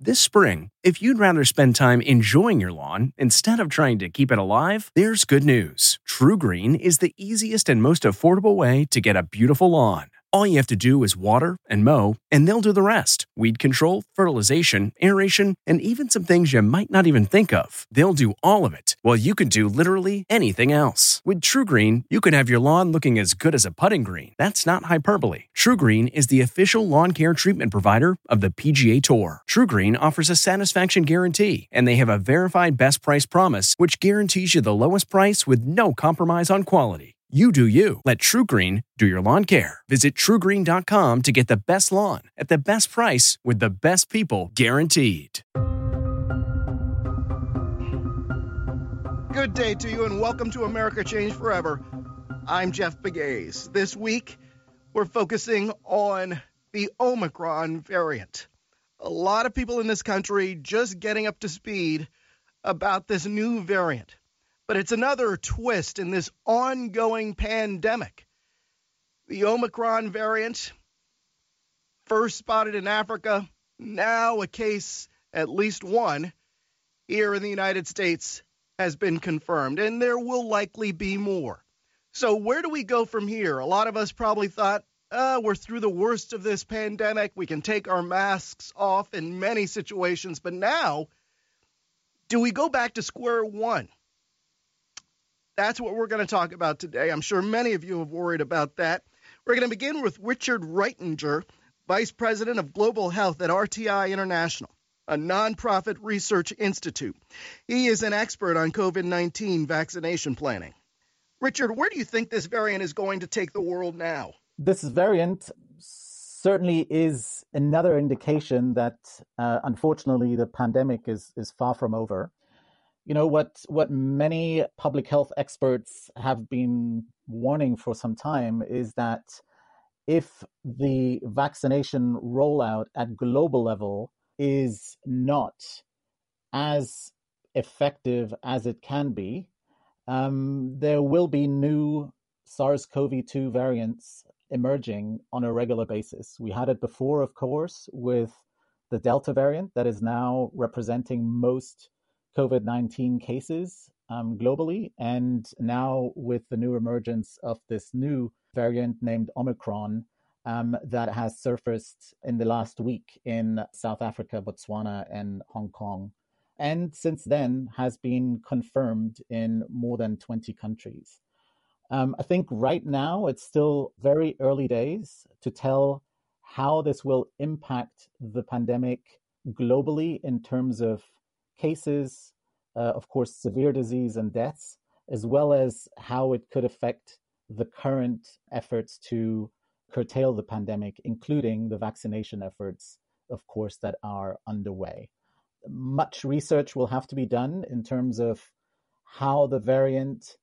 This spring, if you'd rather spend time enjoying your lawn instead of trying to keep it alive, there's good news. TruGreen is the easiest and most affordable way to get a beautiful lawn. All you have to do is water and mow, and they'll do the rest. Weed control, fertilization, aeration, and even some things you might not even think of. They'll do all of it, while you can do literally anything else. With TruGreen, you can have your lawn looking as good as a putting green. That's not hyperbole. TruGreen is the official lawn care treatment provider of the PGA Tour. TruGreen offers a satisfaction guarantee, and they have a verified best price promise, which guarantees you the lowest price with no compromise on quality. You do you. Let TruGreen do your lawn care. Visit TruGreen.com to get the best lawn at the best price with the best people guaranteed. Good day to you and welcome to America Changed Forever. I'm Jeff Begays. This week, we're focusing on the Omicron variant. A lot of people in this country just getting up to speed about this new variant. But it's another twist in this ongoing pandemic. The Omicron variant, first spotted in Africa, now a case, at least one, here in the United States has been confirmed, and there will likely be more. So where do we go from here? A lot of us probably thought, we're through the worst of this pandemic. We can take our masks off in many situations. But now, do we go back to square one? That's what we're going to talk about today. I'm sure many of you have worried about that. We're going to begin with Richard Reitinger, Vice President of Global Health at RTI International, a nonprofit research institute. He is an expert on COVID-19 vaccination planning. Richard, where do you think this variant is going to take the world now? This variant certainly is another indication that, unfortunately, the pandemic is far from over. You know, what many public health experts have been warning for some time is that if the vaccination rollout at global level is not as effective as it can be, there will be new SARS-CoV-2 variants emerging on a regular basis. We had it before, of course, with the Delta variant that is now representing most COVID-19 cases globally, and now with the new emergence of this new variant named Omicron that has surfaced in the last week in South Africa, Botswana, and Hong Kong, and since then has been confirmed in more than 20 countries. I think right now it's still very early days to tell how this will impact the pandemic globally in terms of cases, of course, severe disease and deaths, as well as how it could affect the current efforts to curtail the pandemic, including the vaccination efforts, of course, that are underway. Much research will have to be done in terms of how the variant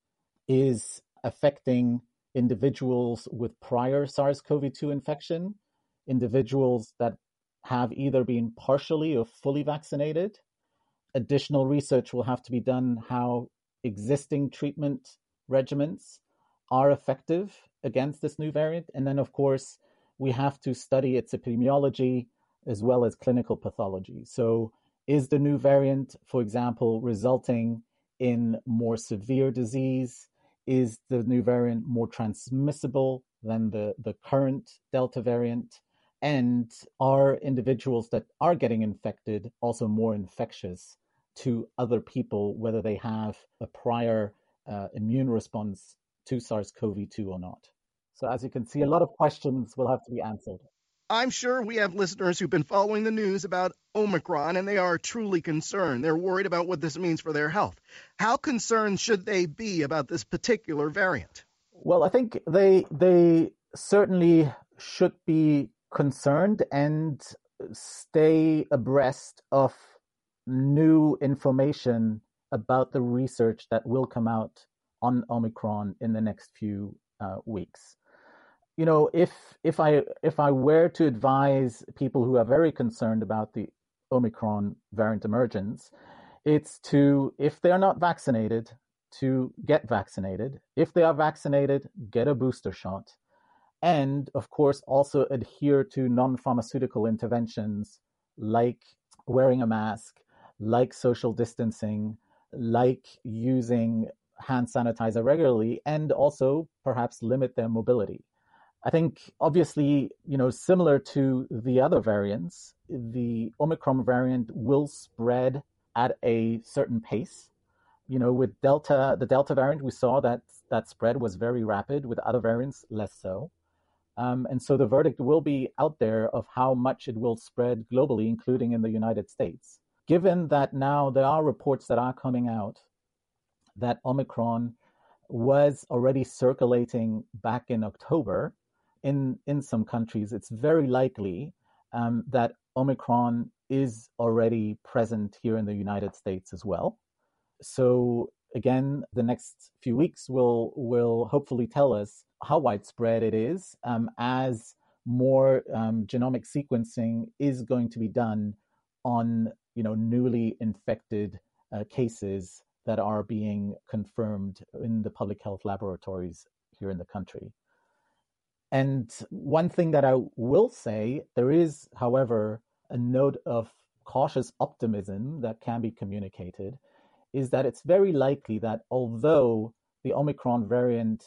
is affecting individuals with prior SARS-CoV-2 infection, individuals that have either been partially or fully vaccinated. Additional research will have to be done how existing treatment regimens are effective against this new variant. And then, of course, we have to study its epidemiology as well as clinical pathology. So is the new variant, for example, resulting in more severe disease? Is the new variant more transmissible than the current Delta variant? And are individuals that are getting infected also more infectious to other people, whether they have a prior immune response to SARS-CoV-2 or not? So as you can see, a lot of questions will have to be answered. I'm sure we have listeners who've been following the news about Omicron, and they are truly concerned. They're worried about what this means for their health. How concerned should they be about this particular variant? Well, I think they certainly should be concerned and stay abreast of new information about the research that will come out on Omicron in the next few weeks. You know, if I were to advise people who are very concerned about the Omicron variant emergence, it's to, if they're not vaccinated, to get vaccinated. If they are vaccinated, get a booster shot. And of course, also adhere to non-pharmaceutical interventions like wearing a mask, like social distancing, like using hand sanitizer regularly, and also perhaps limit their mobility. I think obviously, similar to the other variants, the Omicron variant will spread at a certain pace. With the Delta variant, we saw that spread was very rapid. With other variants, less so. And so the verdict will be out there of how much it will spread globally, including in the United States. Given that now there are reports that are coming out that Omicron was already circulating back in October in some countries, it's very likely that Omicron is already present here in the United States as well. So again, the next few weeks will hopefully tell us how widespread it is, as more genomic sequencing is going to be done on newly infected cases that are being confirmed in the public health laboratories here in the country. And one thing that I will say, there is, however, a note of cautious optimism that can be communicated, is that it's very likely that although the Omicron variant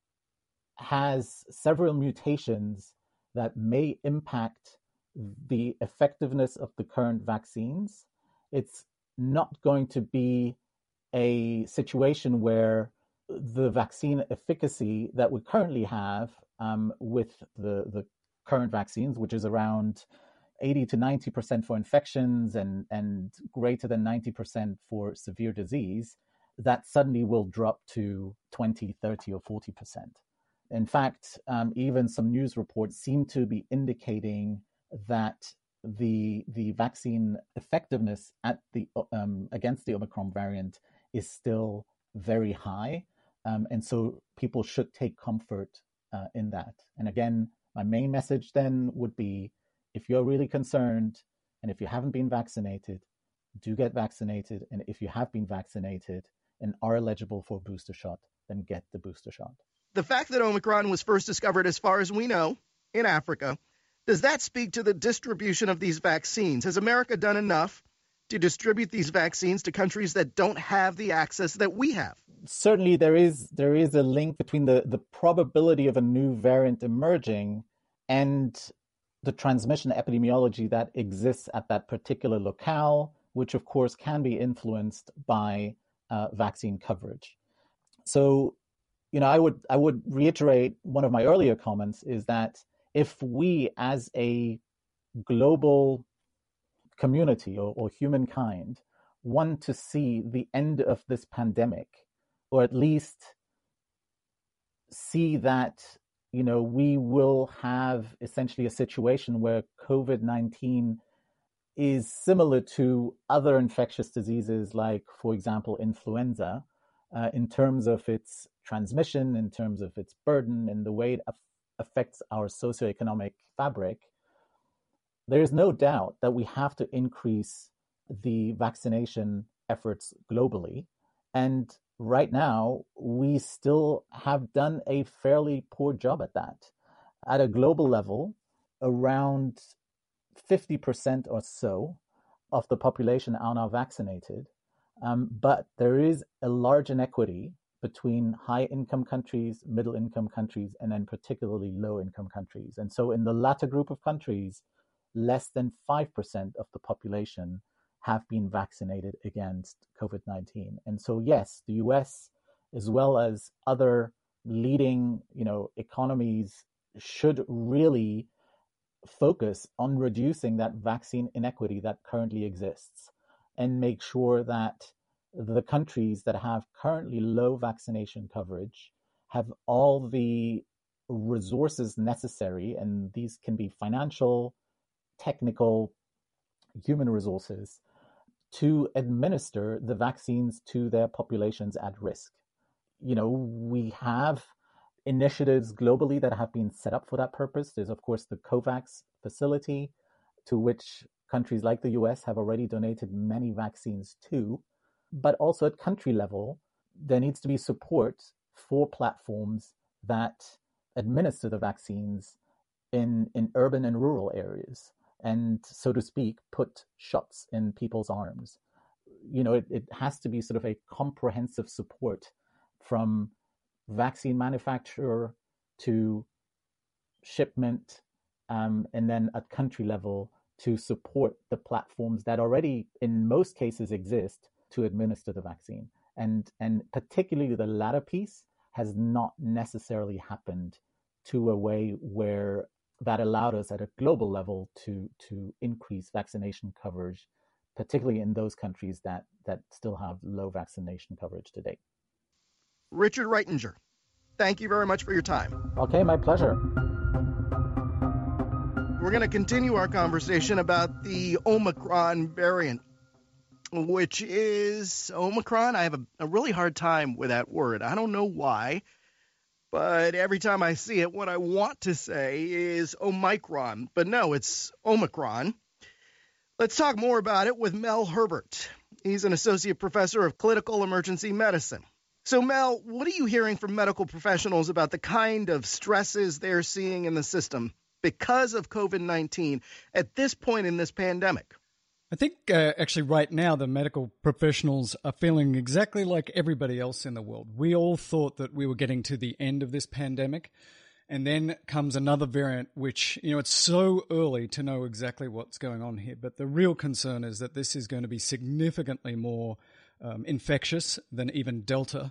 has several mutations that may impact the effectiveness of the current vaccines, it's not going to be a situation where the vaccine efficacy that we currently have with the current vaccines, which is around 80 to 90% for infections and greater than 90% for severe disease, that suddenly will drop to 20, 30, or 40%. In fact, even some news reports seem to be indicating that the vaccine effectiveness against the Omicron variant is still very high. And so people should take comfort in that. And again, my main message then would be, if you're really concerned and if you haven't been vaccinated, do get vaccinated. And if you have been vaccinated and are eligible for a booster shot, then get the booster shot. The fact that Omicron was first discovered, as far as we know, in Africa, does that speak to the distribution of these vaccines? Has America done enough to distribute these vaccines to countries that don't have the access that we have? Certainly, there is a link between the probability of a new variant emerging and the transmission epidemiology that exists at that particular locale, which of course can be influenced by vaccine coverage. So, I would reiterate one of my earlier comments, is that if we as a global community or humankind want to see the end of this pandemic, or at least see that we will have essentially a situation where COVID-19 is similar to other infectious diseases, like, for example, influenza, in terms of its transmission, in terms of its burden, and the way it affects our socioeconomic fabric, there is no doubt that we have to increase the vaccination efforts globally. And right now, we still have done a fairly poor job at that. At a global level, around 50% or so of the population are now vaccinated. But there is a large inequity between high-income countries, middle-income countries, and then particularly low-income countries. And so in the latter group of countries, less than 5% of the population have been vaccinated against COVID-19. And so, yes, the US, as well as other leading, economies, should really focus on reducing that vaccine inequity that currently exists, and make sure that the countries that have currently low vaccination coverage have all the resources necessary, and these can be financial, technical, human resources, to administer the vaccines to their populations at risk. We have initiatives globally that have been set up for that purpose. There's, of course, the COVAX facility, to which countries like the US have already donated many vaccines to. But also at country level, there needs to be support for platforms that administer the vaccines in urban and rural areas. and, so to speak, put shots in people's arms. It has to be sort of a comprehensive support from vaccine manufacturer to shipment, and then at country level to support the platforms that already, in most cases, exist to administer the vaccine. And particularly the latter piece has not necessarily happened to a way where that allowed us at a global level to increase vaccination coverage, particularly in those countries that still have low vaccination coverage today. Richard Reitinger, thank you very much for your time. Okay, my pleasure. We're going to continue our conversation about the Omicron variant, which is Omicron. I have a really hard time with that word. I don't know why, but every time I see it, what I want to say is Omicron. But no, it's Omicron. Let's talk more about it with Mel Herbert. He's an associate professor of clinical emergency medicine. So, Mel, what are you hearing from medical professionals about the kind of stresses they're seeing in the system because of COVID-19 at this point in this pandemic? I think actually right now the medical professionals are feeling exactly like everybody else in the world. We all thought that we were getting to the end of this pandemic, and then comes another variant, which, it's so early to know exactly what's going on here. But the real concern is that this is going to be significantly more infectious than even Delta.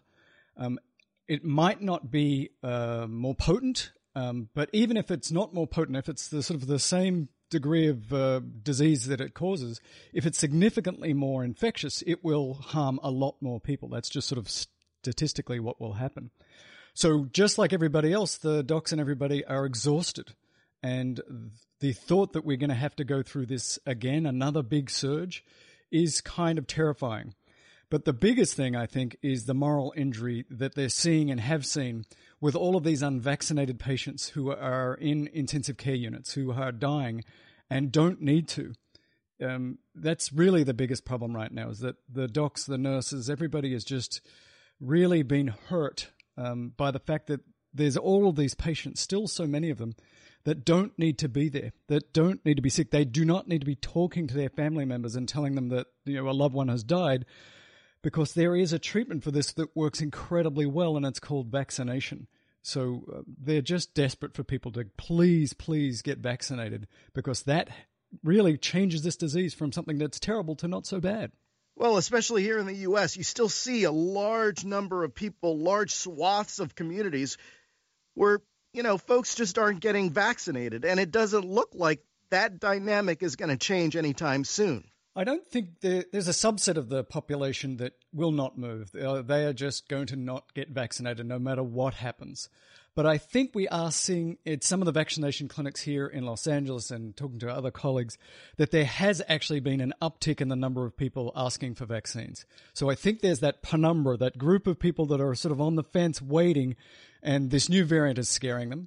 It might not be more potent, but even if it's not more potent, if it's the sort of the same degree of disease that it causes, if it's significantly more infectious, it will harm a lot more people. That's just sort of statistically what will happen. So just like everybody else, the docs and everybody are exhausted. And the thought that we're going to have to go through this again, another big surge, is kind of terrifying. But the biggest thing, I think, is the moral injury that they're seeing and have seen with all of these unvaccinated patients who are in intensive care units, who are dying and don't need to. That's really the biggest problem right now, is that the docs, the nurses, everybody has just really been hurt by the fact that there's all of these patients, still so many of them, that don't need to be there, that don't need to be sick. They do not need to be talking to their family members and telling them that a loved one has died, because there is a treatment for this that works incredibly well, and it's called vaccination. So they're just desperate for people to please get vaccinated, because that really changes this disease from something that's terrible to not so bad. Well, especially here in the U.S., you still see a large number of people, large swaths of communities where, folks just aren't getting vaccinated. And it doesn't look like that dynamic is going to change anytime soon. I don't think there's a subset of the population that will not move. They are just going to not get vaccinated no matter what happens. But I think we are seeing at some of the vaccination clinics here in Los Angeles, and talking to other colleagues, that there has actually been an uptick in the number of people asking for vaccines. So I think there's that penumbra, that group of people that are sort of on the fence waiting, and this new variant is scaring them.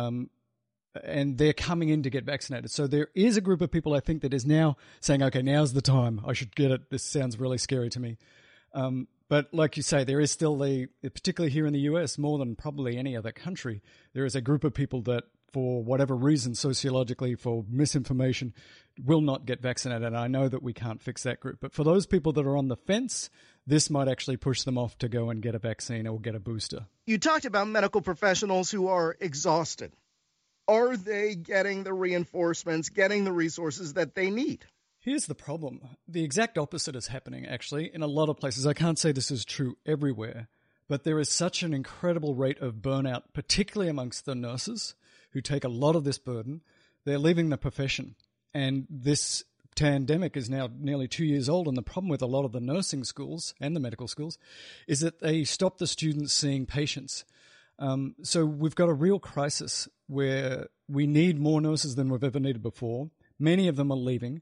And they're coming in to get vaccinated. So there is a group of people, I think, that is now saying, okay, now's the time. I should get it. This sounds really scary to me. But like you say, there is still particularly here in the US, more than probably any other country, there is a group of people that, for whatever reason, sociologically, for misinformation, will not get vaccinated. And I know that we can't fix that group. But for those people that are on the fence, this might actually push them off to go and get a vaccine or get a booster. You talked about medical professionals who are exhausted. Are they getting the reinforcements, getting the resources that they need? Here's the problem. The exact opposite is happening, actually, in a lot of places. I can't say this is true everywhere, but there is such an incredible rate of burnout, particularly amongst the nurses who take a lot of this burden. They're leaving the profession. And this pandemic is now nearly 2 years old, and the problem with a lot of the nursing schools and the medical schools is that they stop the students seeing patients. So we've got a real crisis where we need more nurses than we've ever needed before. Many of them are leaving,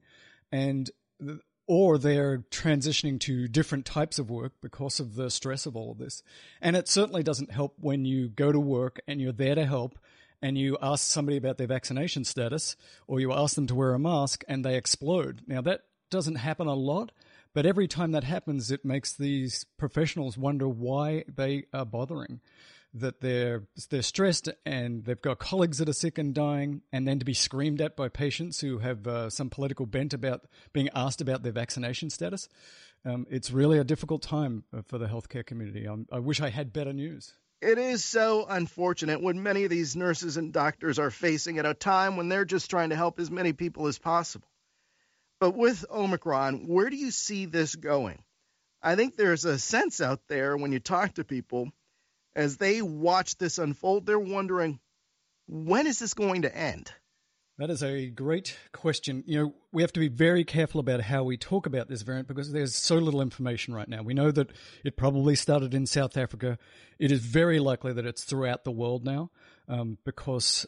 or they're transitioning to different types of work because of the stress of all of this. And it certainly doesn't help when you go to work and you're there to help, and you ask somebody about their vaccination status, or you ask them to wear a mask, and they explode. Now, that doesn't happen a lot, but every time that happens, it makes these professionals wonder why they are bothering. that they're stressed and they've got colleagues that are sick and dying, and then to be screamed at by patients who have some political bent about being asked about their vaccination status. It's really a difficult time for the healthcare community. I wish I had better news. It is so unfortunate when many of these nurses and doctors are facing at a time when they're just trying to help as many people as possible. But with Omicron, where do you see this going? I think there's a sense out there when you talk to people, as they watch this unfold, they're wondering, when is this going to end? That is a great question. We have to be very careful about how we talk about this variant because there's so little information right now. We know that it probably started in South Africa. It is very likely that it's throughout the world now because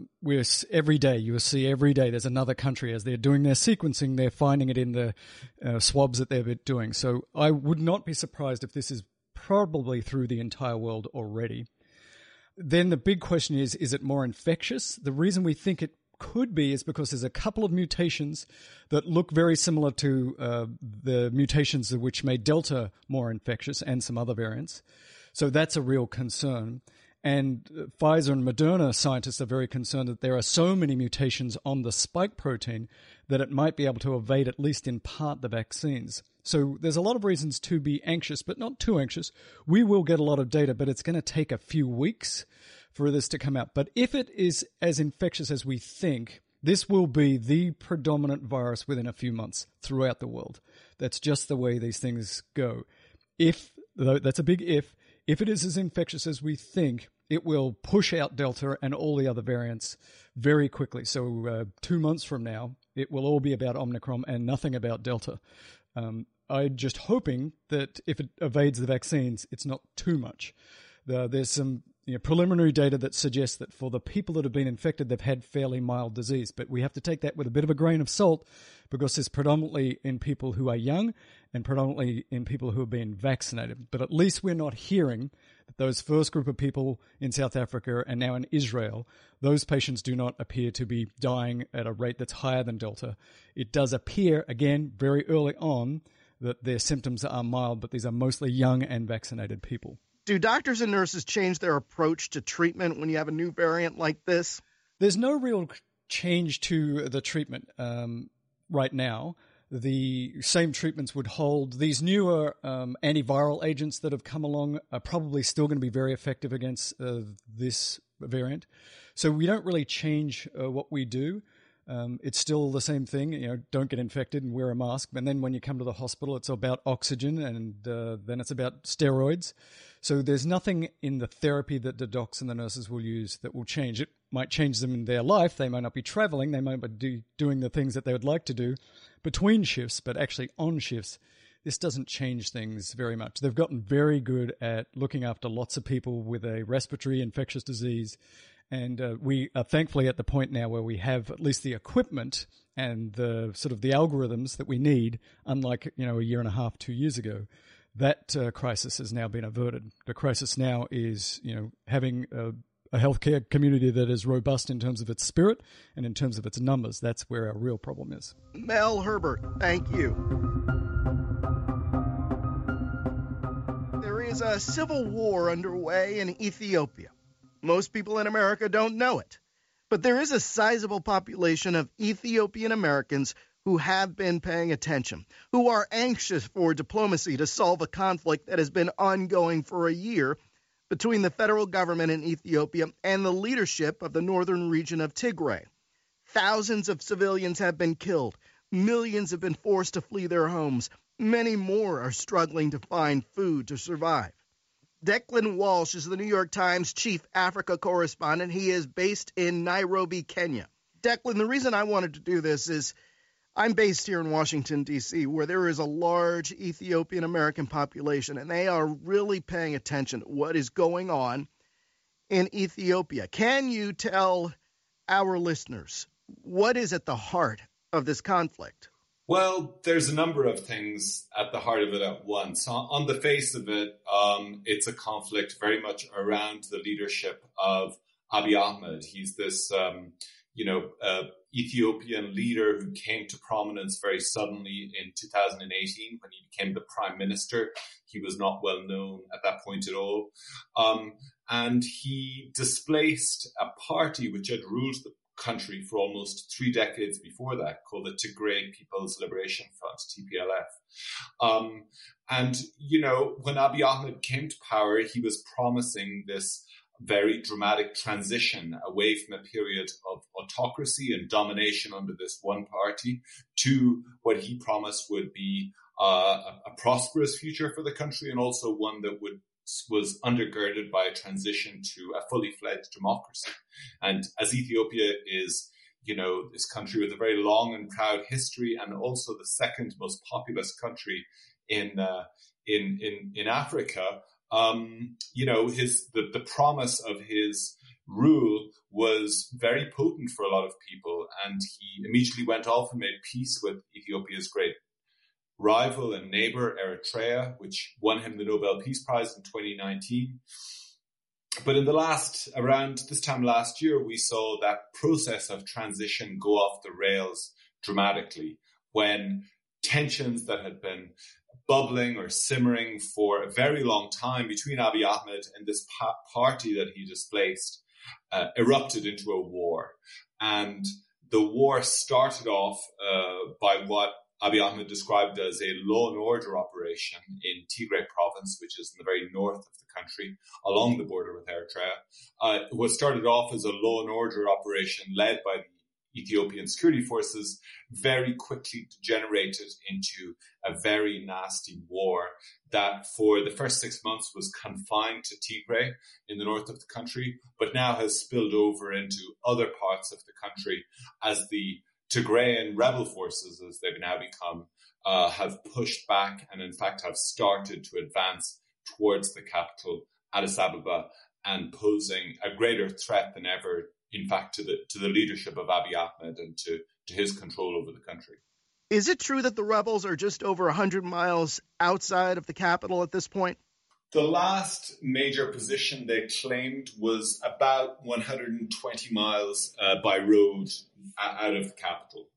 every day, you will see every day there's another country. As they're doing their sequencing, they're finding it in the swabs that they're doing. So I would not be surprised if this is probably through the entire world already. Then the big question is it more infectious? The reason we think it could be is because there's a couple of mutations that look very similar to the mutations which made Delta more infectious and some other variants. So that's a real concern. And Pfizer and Moderna scientists are very concerned that there are so many mutations on the spike protein that it might be able to evade, at least in part, the vaccines. So there's a lot of reasons to be anxious, but not too anxious. We will get a lot of data, but it's going to take a few weeks for this to come out. But if it is as infectious as we think, this will be the predominant virus within a few months throughout the world. That's just the way these things go. That's a big if it is as infectious as we think, it will push out Delta and all the other variants very quickly. So 2 months from now, it will all be about Omicron and nothing about Delta. I'm just hoping that if it evades the vaccines, it's not too much. There's some preliminary data that suggests that for the people that have been infected, they've had fairly mild disease. But we have to take that with a bit of a grain of salt because it's predominantly in people who are young and predominantly in people who have been vaccinated. But at least we're not hearing that those first group of people in South Africa and now in Israel, those patients do not appear to be dying at a rate that's higher than Delta. It does appear, again, very early on that their symptoms are mild, but these are mostly young and vaccinated people. Do doctors and nurses change their approach to treatment when you have a new variant like this? There's no real change to the treatment right now. The same treatments would hold. These newer antiviral agents that have come along are probably still going to be very effective against this variant. So we don't really change what we do. It's still the same thing, don't get infected and wear a mask. And then when you come to the hospital, it's about oxygen and then it's about steroids. So there's nothing in the therapy that the docs and the nurses will use that will change. It might change them in their life. They might not be traveling. They might be doing the things that they would like to do between shifts, but actually on shifts, this doesn't change things very much. They've gotten very good at looking after lots of people with a respiratory infectious disease. And we are thankfully at the point now where we have at least the equipment and the sort of the algorithms that we need, unlike, a year and a half, 2 years ago. That crisis has now been averted. The crisis now is, having a healthcare community that is robust in terms of its spirit and in terms of its numbers. That's where our real problem is. Mel Herbert, thank you. There is a civil war underway in Ethiopia. Most people in America don't know it, but there is a sizable population of Ethiopian Americans who have been paying attention, who are anxious for diplomacy to solve a conflict that has been ongoing for a year between the federal government in Ethiopia and the leadership of the northern region of Tigray. Thousands of civilians have been killed. Millions have been forced to flee their homes. Many more are struggling to find food to survive. Declan Walsh is the New York Times chief Africa correspondent. He is based in Nairobi, Kenya. Declan, the reason I wanted to do this is I'm based here in Washington, D.C., where there is a large Ethiopian American population, and they are really paying attention to what is going on in Ethiopia. Can you tell our listeners what is at the heart of this conflict? Well, there's a number of things at the heart of it at once. On the face of it, it's a conflict very much around the leadership of Abiy Ahmed. He's this, Ethiopian leader who came to prominence very suddenly in 2018 when he became the prime minister. He was not well known at that point at all. and he displaced a party which had ruled the country for almost 3 decades before that, called the Tigray People's Liberation Front, TPLF. And, when Abiy Ahmed came to power, he was promising this very dramatic transition away from a period of autocracy and domination under this one party to what he promised would be a prosperous future for the country, and also one that was undergirded by a transition to a fully fledged democracy. And as Ethiopia is, this country with a very long and proud history, and also the second most populous country in Africa, the promise of his rule was very potent for a lot of people, and he immediately went off and made peace with Ethiopia's great rival and neighbor, Eritrea, which won him the Nobel Peace Prize in 2019. But around this time last year, we saw that process of transition go off the rails dramatically when tensions that had been bubbling or simmering for a very long time between Abiy Ahmed and this party that he displaced erupted into a war. And the war started off by what Abiy Ahmed described as a law and order operation in Tigray province, which is in the very north of the country, along the border with Eritrea. What started off as a law and order operation led by the Ethiopian security forces very quickly degenerated into a very nasty war that for the first 6 months was confined to Tigray in the north of the country, but now has spilled over into other parts of the country as the Tigrayan rebel forces, as they've now become, have pushed back and in fact have started to advance towards the capital, Addis Ababa, and posing a greater threat than ever, in fact, to the leadership of Abiy Ahmed and to his control over the country. Is it true that the rebels are just over 100 miles outside of the capital at this point? The last major position they claimed was about 120 miles by road out of the capital.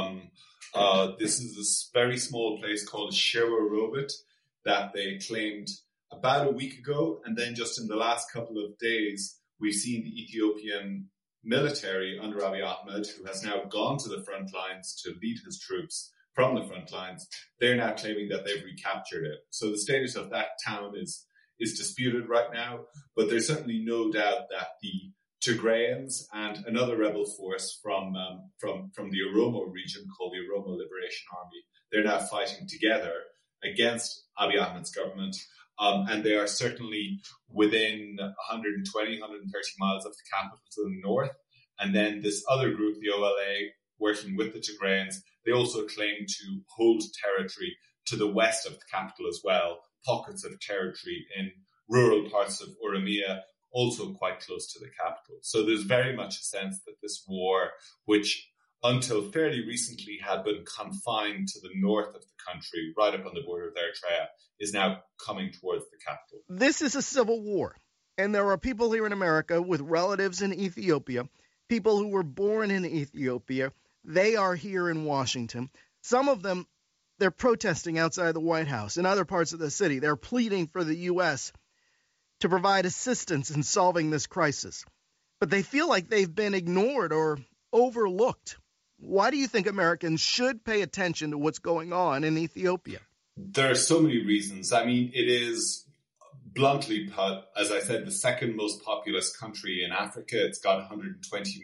This is a very small place called Shirwa Robit that they claimed about a week ago. And then just in the last couple of days, we've seen the Ethiopian military under Abiy Ahmed, who has now gone to the front lines to lead his troops from the front lines. They're now claiming that they've recaptured it. So the status of that town is disputed right now, but there's certainly no doubt that the Tigrayans and another rebel force from the Oromo region called the Oromo Liberation Army, they're now fighting together against Abiy Ahmed's government. And they are certainly within 120, 130 miles of the capital to the north. And then this other group, the OLA, working with the Tigrayans, they also claim to hold territory to the west of the capital as well, pockets of territory in rural parts of Oromia, also quite close to the capital. So there's very much a sense that this war, which until fairly recently had been confined to the north of the country, right up on the border of Eritrea, is now coming towards the capital. This is a civil war, and there are people here in America with relatives in Ethiopia, people who were born in Ethiopia. They are here in Washington. Some of them, they're protesting outside the White House. In other parts of the city, they're pleading for the U.S. to provide assistance in solving this crisis. But they feel like they've been ignored or overlooked. Why do you think Americans should pay attention to what's going on in Ethiopia? There are so many reasons. I mean, it is, bluntly put, as I said, the second most populous country in Africa. It's got 120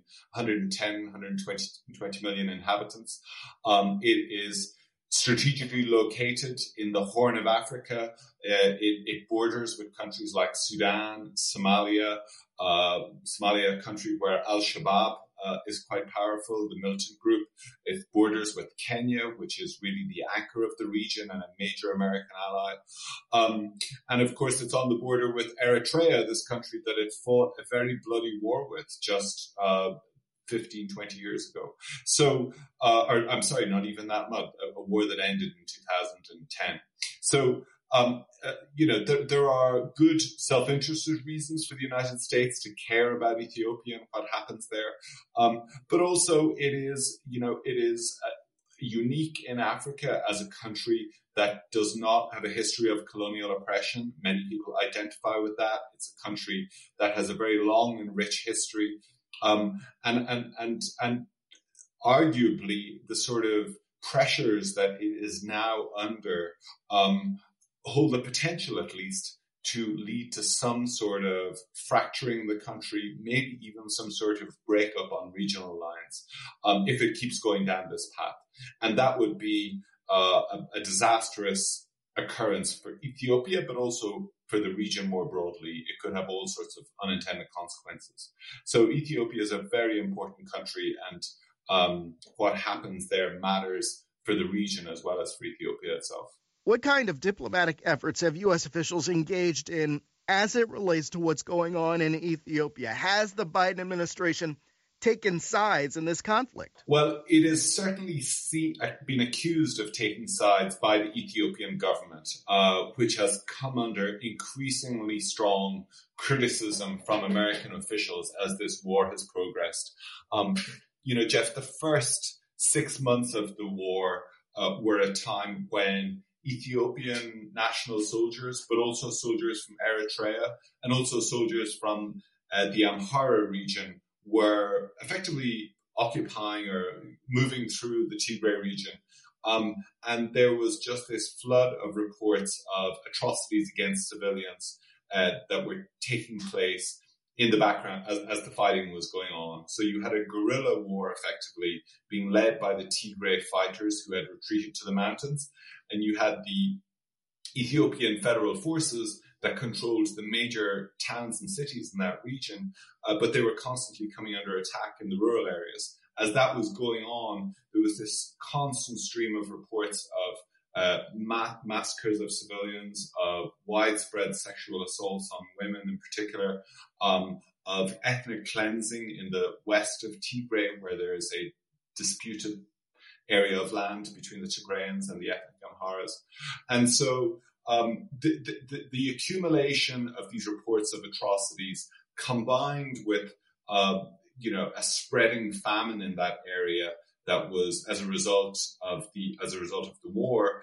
million inhabitants. It is strategically located in the Horn of Africa. It borders with countries like Sudan, Somalia, a country where Al-Shabaab is quite powerful, the militant group. It borders with Kenya, which is really the anchor of the region and a major American ally. And of course, it's on the border with Eritrea, this country that it fought a very bloody war with just 15, 20 years ago. So, I'm sorry, not even that much, a war that ended in 2010. So, there are good self-interested reasons for the United States to care about Ethiopia and what happens there. But also it is unique in Africa as a country that does not have a history of colonial oppression. Many people identify with that. It's a country that has a very long and rich history. And arguably the sort of pressures that it is now under hold the potential, at least, to lead to some sort of fracturing the country, maybe even some sort of breakup on regional lines, if it keeps going down this path. And that would be a disastrous occurrence for Ethiopia, but also for the region more broadly. It could have all sorts of unintended consequences. So Ethiopia is a very important country, and what happens there matters for the region as well as for Ethiopia itself. What kind of diplomatic efforts have U.S. officials engaged in as it relates to what's going on in Ethiopia? Has the Biden administration taken sides in this conflict? Well, it is certainly been accused of taking sides by the Ethiopian government, which has come under increasingly strong criticism from American officials as this war has progressed. Jeff, the first 6 months of the war were a time when Ethiopian national soldiers, but also soldiers from Eritrea and also soldiers from the Amhara region were effectively occupying or moving through the Tigray region. And there was just this flood of reports of atrocities against civilians that were taking place in the background as the fighting was going on. So you had a guerrilla war effectively being led by the Tigray fighters who had retreated to the mountains. And you had the Ethiopian federal forces that controlled the major towns and cities in that region, but they were constantly coming under attack in the rural areas. As that was going on, there was this constant stream of reports of massacres of civilians, of widespread sexual assaults on women in particular, of ethnic cleansing in the west of Tigray, where there is a disputed area of land between the Tigrayans and the ethnic Amharas. And so the accumulation of these reports of atrocities combined with a spreading famine in that area that was as a result of the war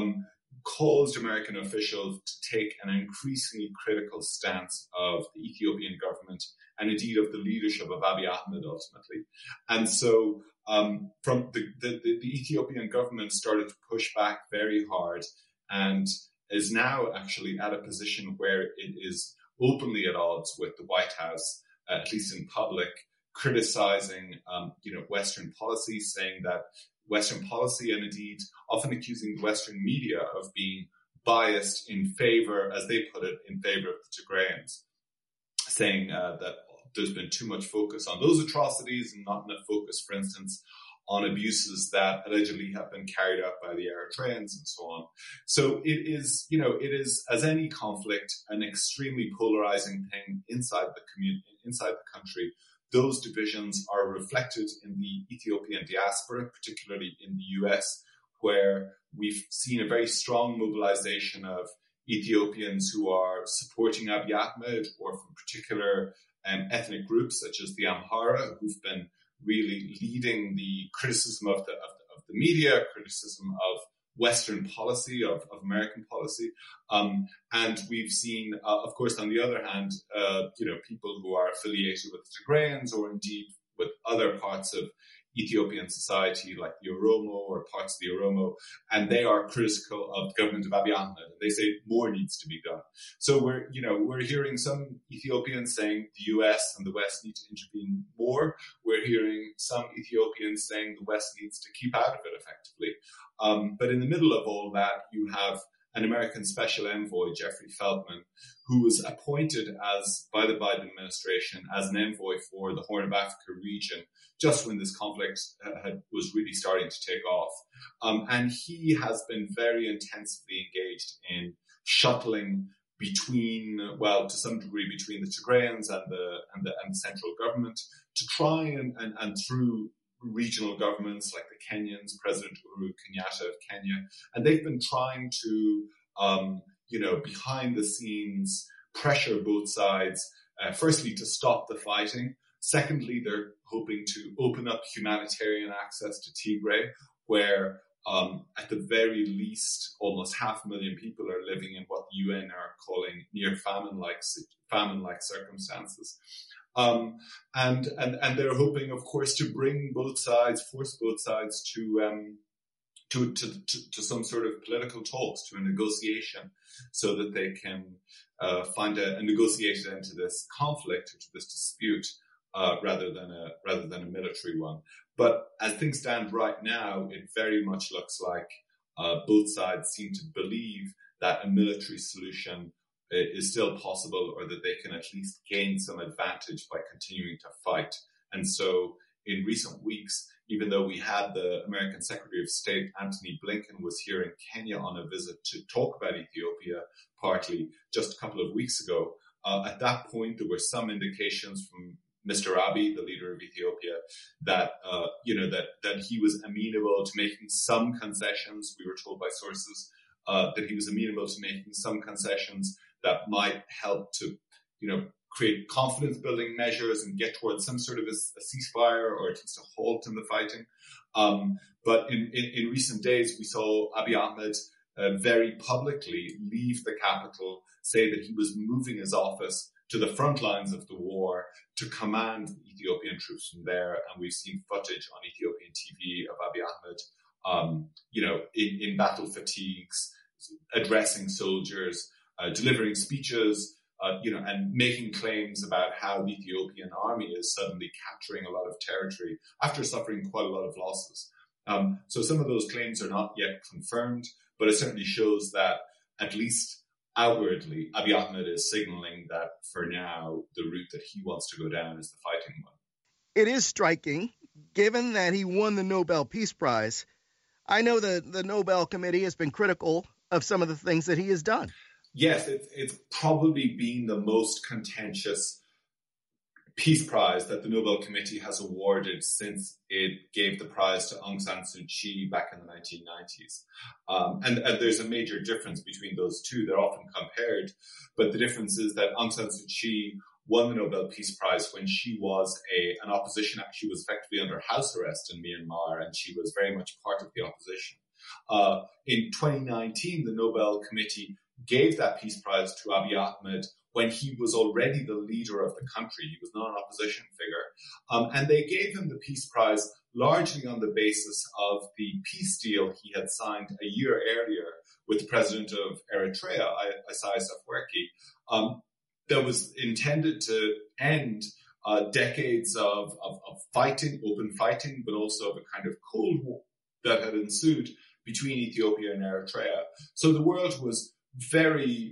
caused American officials to take an increasingly critical stance of the Ethiopian government and indeed of the leadership of Abiy Ahmed ultimately. And so from the Ethiopian government started to push back very hard and is now actually at a position where it is openly at odds with the White House, at least in public, criticizing Western policy, saying that Western policy and indeed often accusing the Western media of being biased in favor, as they put it, in favor of the Tigrayans, saying that there's been too much focus on those atrocities and not enough focus, for instance, on abuses that allegedly have been carried out by the Eritreans and so on. So it is, as any conflict, an extremely polarizing thing inside the community, inside the country. Those divisions are reflected in the Ethiopian diaspora, particularly in the US, where we've seen a very strong mobilization of Ethiopians who are supporting Abiy Ahmed or from particular ethnic groups such as the Amhara, who've been really leading the criticism of the media, criticism of Western policy, of American policy. And we've seen, of course, on the other hand, people who are affiliated with the Tigrayans or indeed with other parts of Ethiopian society like the Oromo or parts of the Oromo, and they are critical of the government of Abiy Ahmed, and they say more needs to be done. So we're hearing some Ethiopians saying the US and the West need to intervene more. We're hearing some Ethiopians saying the West needs to keep out of it effectively. But in the middle of all that, you have an American special envoy, Jeffrey Feltman, who was appointed by the Biden administration as an envoy for the Horn of Africa region just when this conflict was really starting to take off. And he has been very intensively engaged in shuttling to some degree between the Tigrayans and the central government to try and through regional governments like the Kenyans, President Uhuru Kenyatta of Kenya, and they've been trying to, behind the scenes, pressure both sides, firstly to stop the fighting. Secondly, they're hoping to open up humanitarian access to Tigray, where at the very least, almost 500,000 people are living in what the UN are calling near famine-like circumstances. And they're hoping, of course, to force both sides to some sort of political talks, to a negotiation, so that they can find a negotiated end to this conflict, or to this dispute, rather than a military one. But as things stand right now, it very much looks like both sides seem to believe that a military solution is still possible, or that they can at least gain some advantage by continuing to fight. And so in recent weeks, even though we had the American Secretary of State, Antony Blinken, was here in Kenya on a visit to talk about Ethiopia, partly just a couple of weeks ago, at that point, there were some indications from Mr. Abiy, the leader of Ethiopia, that that he was amenable to making some concessions. We were told by sources that he was amenable to making some concessions that might help to, create confidence-building measures and get towards some sort of a ceasefire, or at least a halt in the fighting. But in recent days, we saw Abiy Ahmed very publicly leave the capital, say that he was moving his office to the front lines of the war to command the Ethiopian troops from there. And we've seen footage on Ethiopian TV of Abiy Ahmed, in battle fatigues, addressing soldiers, delivering speeches, and making claims about how the Ethiopian army is suddenly capturing a lot of territory after suffering quite a lot of losses. So some of those claims are not yet confirmed, but it certainly shows that, at least outwardly, Abiy Ahmed is signaling that for now, the route that he wants to go down is the fighting one. It is striking, given that he won the Nobel Peace Prize. I know the Nobel Committee has been critical of some of the things that he has done. Yes, it's probably been the most contentious peace prize that the Nobel Committee has awarded since it gave the prize to Aung San Suu Kyi back in the 1990s. And there's a major difference between those two. They're often compared, but the difference is that Aung San Suu Kyi won the Nobel Peace Prize when she was an opposition. She was effectively under house arrest in Myanmar, and she was very much part of the opposition. In 2019, the Nobel Committee gave that peace prize to Abiy Ahmed when he was already the leader of the country. He was not an opposition figure. And they gave him the peace prize largely on the basis of the peace deal he had signed a year earlier with the president of Eritrea, Isaias Afwerki, that was intended to end decades of fighting, open fighting, but also of a kind of Cold War that had ensued between Ethiopia and Eritrea. So the world was very,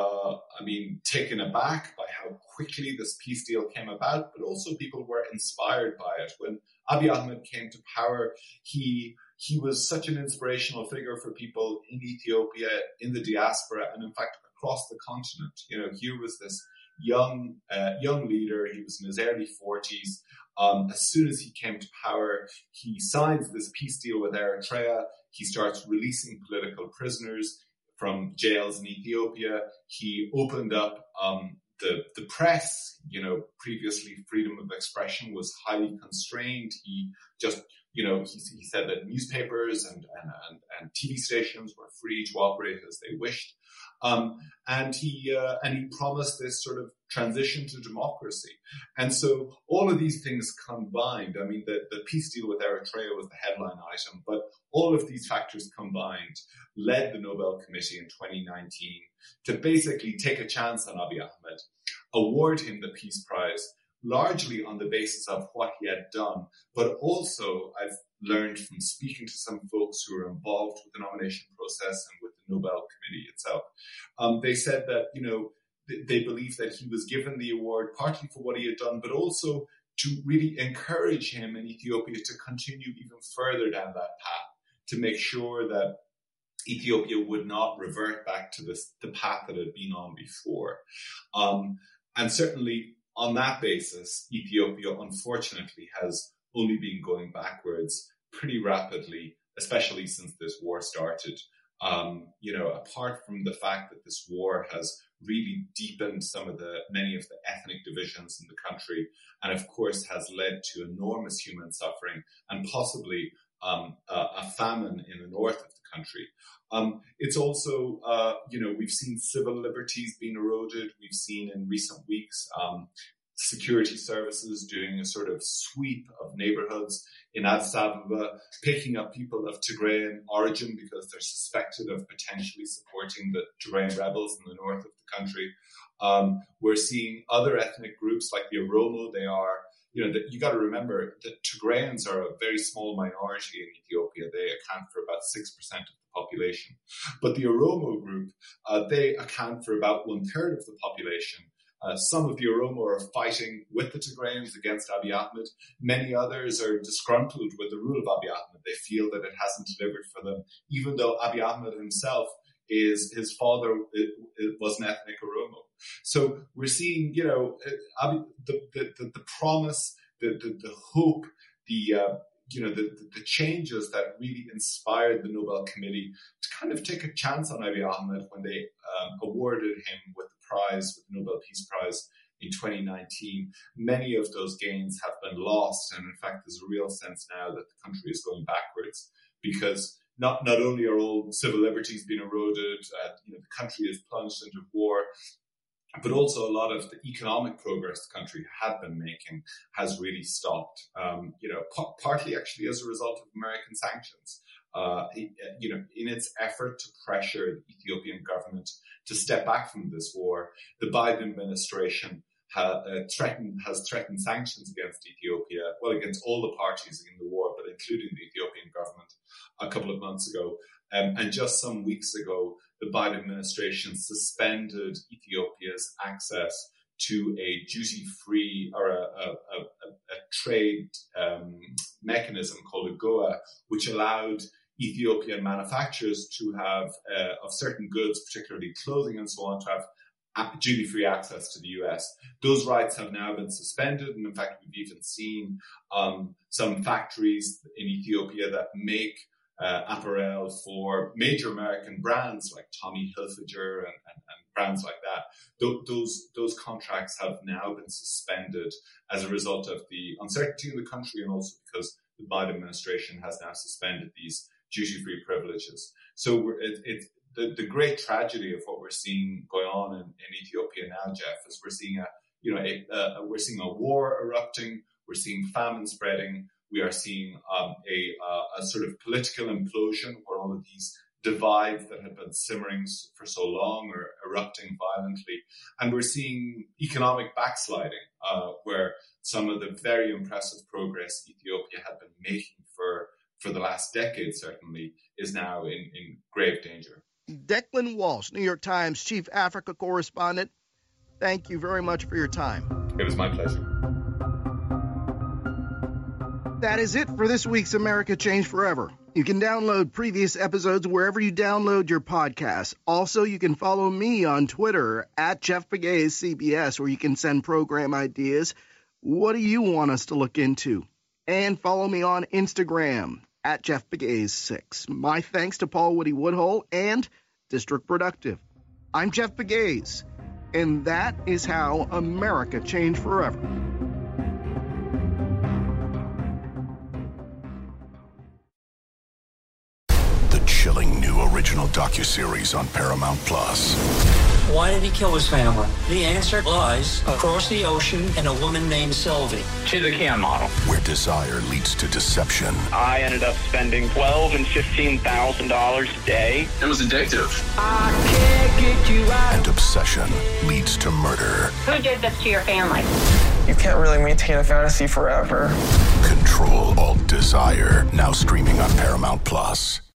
taken aback by how quickly this peace deal came about, but also people were inspired by it. When Abiy Ahmed came to power, he was such an inspirational figure for people in Ethiopia, in the diaspora, and in fact across the continent. Here was this young leader. He was in his early 40s. As soon as he came to power, he signs this peace deal with Eritrea. He starts releasing political prisoners from jails in Ethiopia. He opened up the press. Previously freedom of expression was highly constrained. He just, he said that newspapers and TV stations were free to operate as they wished. And he promised this sort of transition to democracy. And so all of these things combined, the peace deal with Eritrea was the headline item, but all of these factors combined led the Nobel Committee in 2019 to basically take a chance on Abiy Ahmed, award him the Peace Prize, largely on the basis of what he had done, but also, I've learned from speaking to some folks who are involved with the nomination process and with the Nobel Committee itself. They said that, they believe that he was given the award partly for what he had done, but also to really encourage him in Ethiopia to continue even further down that path, to make sure that Ethiopia would not revert back to the path that it had been on before. And certainly on that basis, Ethiopia, unfortunately, has only been going backwards pretty rapidly, especially since this war started. Apart from the fact that this war has really deepened many of the ethnic divisions in the country, and of course has led to enormous human suffering and possibly a famine in the north of the country. It's also, we've seen civil liberties being eroded. We've seen in recent weeks security services doing a sort of sweep of neighborhoods in Addis Ababa, picking up people of Tigrayan origin because they're suspected of potentially supporting the Tigrayan rebels in the north of the country. We're seeing other ethnic groups like the Oromo. They are, you got to remember that Tigrayans are a very small minority in Ethiopia. They account for about 6% of the population. But the Oromo group, they account for about 1/3 of the population. Some of the Oromo are fighting with the Tigrayans against Abiy Ahmed. Many others are disgruntled with the rule of Abiy Ahmed. They feel that it hasn't delivered for them, even though Abiy Ahmed himself his father was an ethnic Oromo. So we're seeing, the promise, the hope, the changes that really inspired the Nobel Committee to kind of take a chance on Abiy Ahmed when they awarded him with the Nobel Peace Prize in 2019. Many of those gains have been lost, and in fact, there's a real sense now that the country is going backwards because not only are all civil liberties being eroded, the country is plunged into war, but also a lot of the economic progress the country had been making has really stopped. Partly actually as a result of American sanctions. In its effort to pressure the Ethiopian government to step back from this war, the Biden administration has threatened sanctions against Ethiopia, against all the parties in the war, but including the Ethiopian government a couple of months ago. And just some weeks ago, the Biden administration suspended Ethiopia's access to a duty-free or a trade mechanism called AGOA, which allowed Ethiopian manufacturers to have, of certain goods, particularly clothing and so on, to have duty-free access to the US. Those rights have now been suspended. And in fact, we've even seen some factories in Ethiopia that make apparel for major American brands like Tommy Hilfiger and brands like that. Those contracts have now been suspended as a result of the uncertainty in the country and also because the Biden administration has now suspended these duty-free privileges. So the great tragedy of what we're seeing going on in Ethiopia now, Jeff, is we're seeing a war erupting, we're seeing famine spreading, we are seeing a sort of political implosion where all of these divides that have been simmering for so long are erupting violently. And we're seeing economic backsliding, where some of the very impressive progress Ethiopia had been making for the last decade, certainly, is now in grave danger. Declan Walsh, New York Times Chief Africa Correspondent, thank you very much for your time. It was my pleasure. That is it for this week's America Changed Forever. You can download previous episodes wherever you download your podcasts. Also, you can follow me on Twitter at Jeff Pegues CBS, where you can send program ideas. What do you want us to look into? And follow me on Instagram at Jeff Pegues 6. My thanks to Paul Woody Woodhull and District Productive. I'm Jeff Pegues, and that is how America Changed Forever. Chilling new original docuseries on Paramount Plus. Why did he kill his family? The answer lies across the ocean in a woman named Sylvie. She's a Can model. Where desire leads to deception. I ended up spending $12,000 and $15,000 a day. It was addictive. I can't get you out. And obsession leads to murder. Who did this to your family? You can't really maintain a fantasy forever. Control Alt Desire. Now streaming on Paramount Plus.